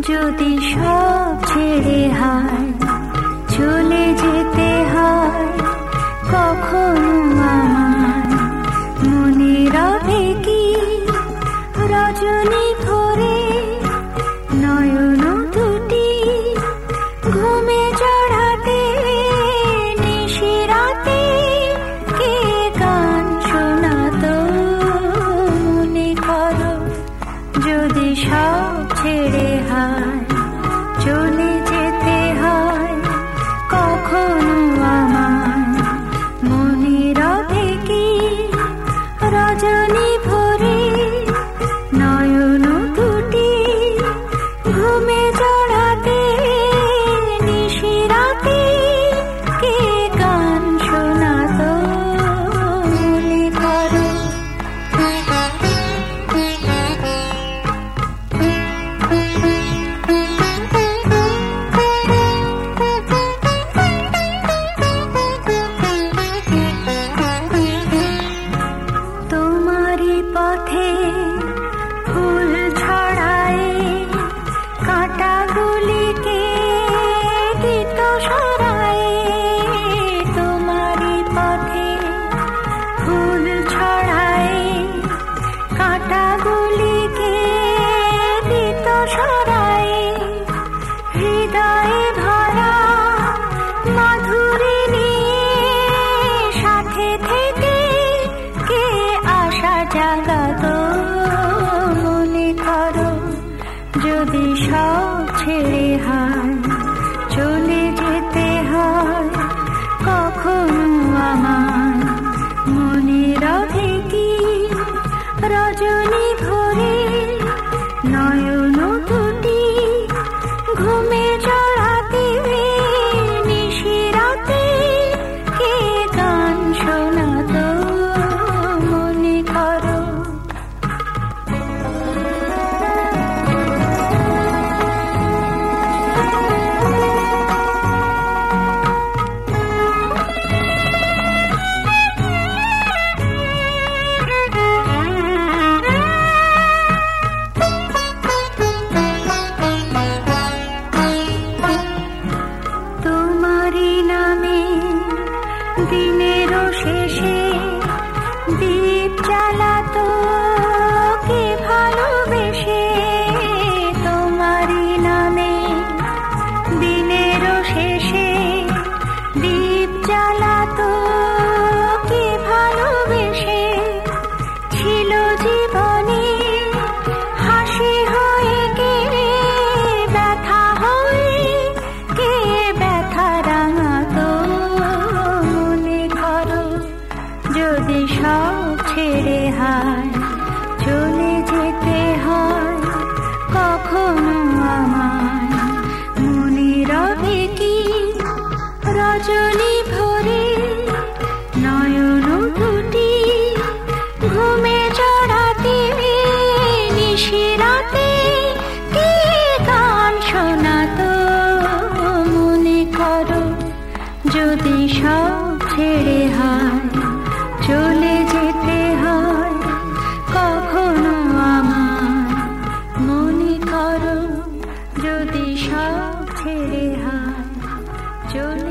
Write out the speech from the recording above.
যদি সব ছেড়ে হায় চলে যেতে হয়, কখনো আমার মনে রবে কি রজনী ভরে নয়ন দুটি ঘুমে জড়াতে নিশিরাতে কে গান শোনাতো মনে করো। যদি সব ছেড়ে হায় চলে যেতে হয়, কখনো আমার মনে রবে কি রজনী ভরে নয়ন দুটি ঘুমে জড়াতে নিশিরাতে কে গান শোনাতো মনে করো। তোমারই পথে ফুল ছড়ায়, কাঁটাগুলিকে গীত শোনায়। তোমারই পথে ফুল ছড়ায়, কাঁটাগুলিকে গীত শোনায়। হৃদয়ে ভরা মাধুরী নিয়ে সাথে থেকে কে আশা জাগাতো মনে করো। যদি সব ছেড়ে হায় চলে যেতে হয়, কখনো আমার মনে রবে কি রজনী ভরে নয়ন দুটি ঘুমে জড়াতে নিশিরাতে কে গান শোনাতো মনে করো। তোমারই নামে দিনেরও শেষে দীপ জ্বালাতো কে ভালোবেসে। তোমারই নামে দিনেরও শেষে দীপ জ্বালাতো কে ভালোবেসে। ছিল জীবনে হাসি হয়ে কে ব্যথা হয়ে কে ব্যথা রাঙাতো মনে করো। যদি সব ছেড়ে হায় চলে যেতে হয়, কখনো আমার মনে রবে কি রজনী ভরে নয়ন দুটি ঘুমে জড়াতে নিশিরাতে কে গান শোনাতো মনে করো। যদি সব ছেড়ে হায় চলে যেতে হয়, কখনো আমার মনে করো। যদি সব ছেড়ে হায় চলে